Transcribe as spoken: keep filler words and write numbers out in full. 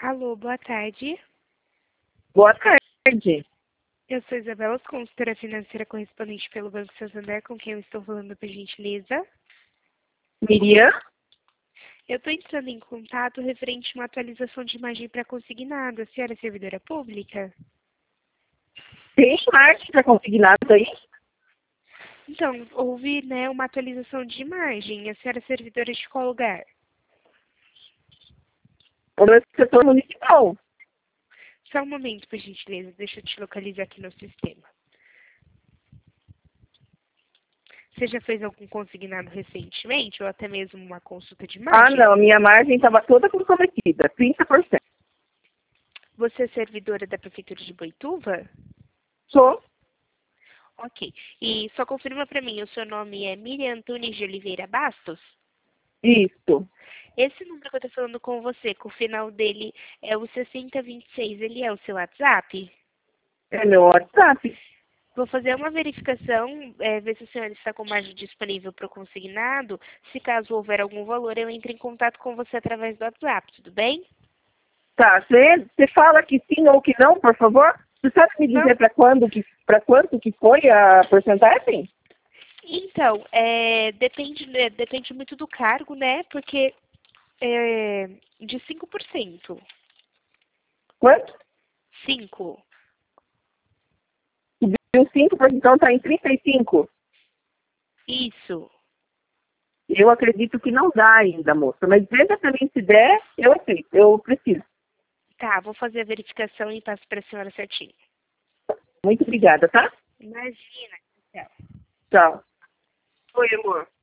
Alô, boa tarde. Boa tarde. Eu sou Isabela, consultora financeira correspondente pelo Banco Santander, com quem eu estou falando, por gentileza. Miriam? Eu estou entrando em contato referente a uma atualização de imagem para consignado. A senhora é servidora pública? Tem marketing para consignado aí? Então, houve, né, uma atualização de imagem. A senhora é servidora de qual lugar? O meu setor municipal. Só um momento, por gentileza. Deixa eu te localizar aqui no sistema. Você já fez algum consignado recentemente, ou até mesmo uma consulta de Ah, imagem? não. Minha margem estava toda comprometida. trinta por cento. Você é servidora da Prefeitura de Boituva? Sou? Ok. E só confirma para mim, o seu nome é Miriam Antunes de Oliveira Bastos? Isso. Esse número que eu estou falando com você, que o final dele é o sessenta vinte e seis, ele é o seu WhatsApp? É meu WhatsApp. Vou fazer uma verificação, é, ver se o senhor está com margem disponível para o consignado. Se caso houver algum valor, eu entro em contato com você através do WhatsApp, tudo bem? Tá. Você fala que sim ou que não, por favor? Você sabe me Não? dizer para quando que para quanto que foi a porcentagem? Então, é, depende, né, depende muito do cargo, né? Porque é de cinco por cento. Quanto? cinco. Subiu cinco por cento, então está em trinta e cinco. Isso. Eu acredito que não dá ainda, moça. Mas veja também se der, eu aceito. Eu preciso. Tá, vou fazer a verificação e passo para a senhora certinho. Muito obrigada, tá? Imagina. Tchau. Tchau. Oi, amor.